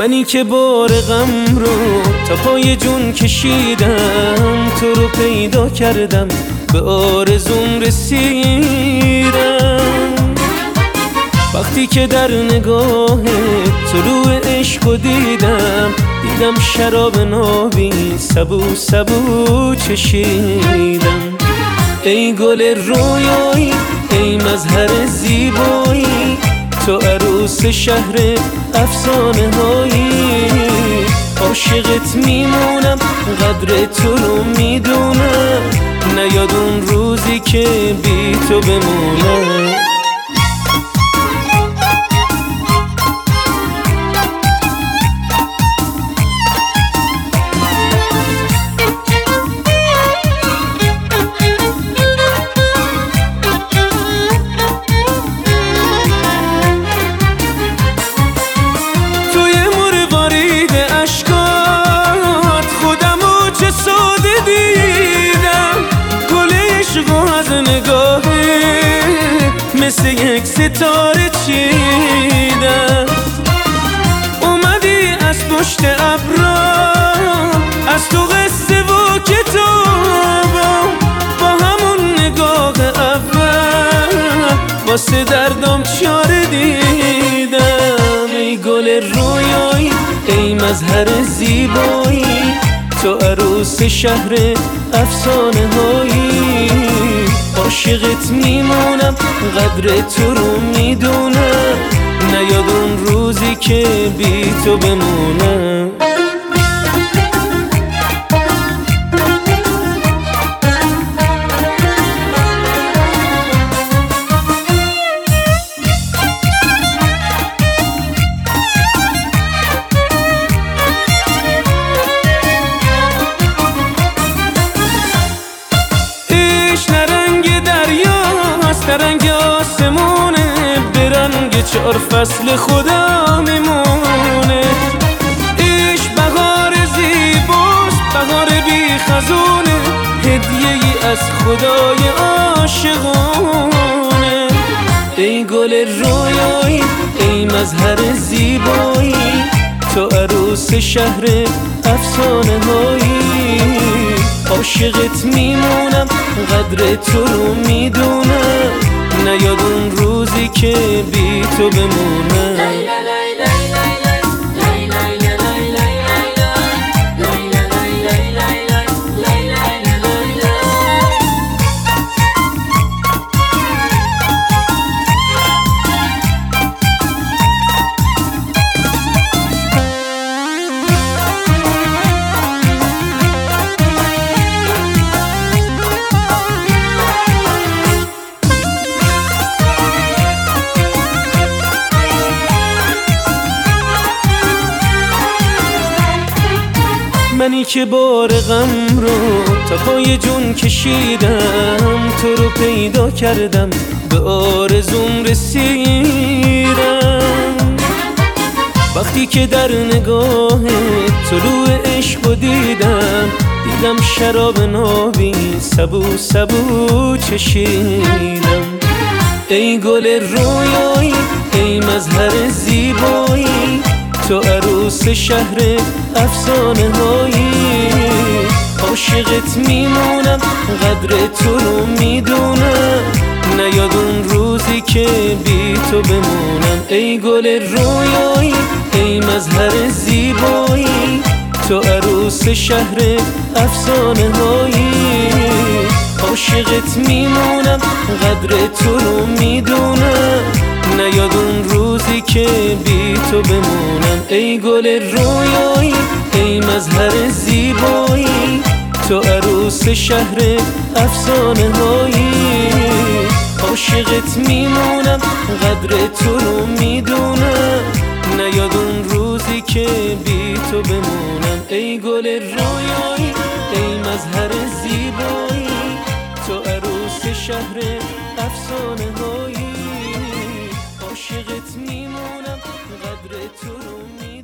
منی که بار غم رو تا پای جون کشیدم، تو رو پیدا کردم به آرزوم رسیدم. وقتی که در نگاه طلوع عشق رو دیدم شراب نابی سبو سبو چشیدم. ای گل رویایی، ای مظهر زیبایی، تو عروس شهر افسانه هایی. عاشقت میمونم، قدر تو رو میدونم، نیاد اون روزی که بی تو بمونم. مثل یک ستاره چیدم، اومدی از پشت ابرا، از تو قصه و کتابم، با همون نگاه اول واسه دردم چاره دیدم. ای گل رویایی، ای مظهر زیبایی، تو عروس شهر افسانه هایی. عاشقت میمونم، قدر تو رو میدونم، نیاد اون روزی که بی تو بمونم. رنگ آسمونه، به رنگ 4 فصل خدا میمونه. عشق بهار زیباست، بهار بی خزونه، هدیه‌ای از خدای عاشقونه. ای گل رویایی، ای مظهر زیبایی، تو عروس شهر افسانه هایی. عاشقت میمونم، قدر تو رو میدونم، نیاد اون روزی که بی تو بمونم. منی که بار غم رو تا پای جون کشیدم، تو رو پیدا کردم به آرزوم رسیدم. وقتی که در نگاه طلوع عشق رو دیدم شراب نابی سبو سبو چشیدم. ای گل رویایی، ای مظهر زیبایی، تو عروس شهر افسانه هایی. عاشقت میمونم، قدر تو رو میدونم، نیاد اون روزی که بی تو بمونم. ای گل رویایی، ای مظهر زیبایی، تو عروس شهر افسانه هایی. عاشقت میمونم، قدر تو رو میدونم، نیاد اون روزی که بی تو بمونم. ای گل رویایی، ای مظهر زیبایی، تو عروس شهر افسانه هایی. عاشقت میمونم، قدر تو رو میدونم، نیاد اون روزی که بی تو بمونم. ای گل رویایی، ای مظهر زیبایی، تو عروس شهر افسانه هایی. عاشقت میمونم، قدر تو رو میدونم.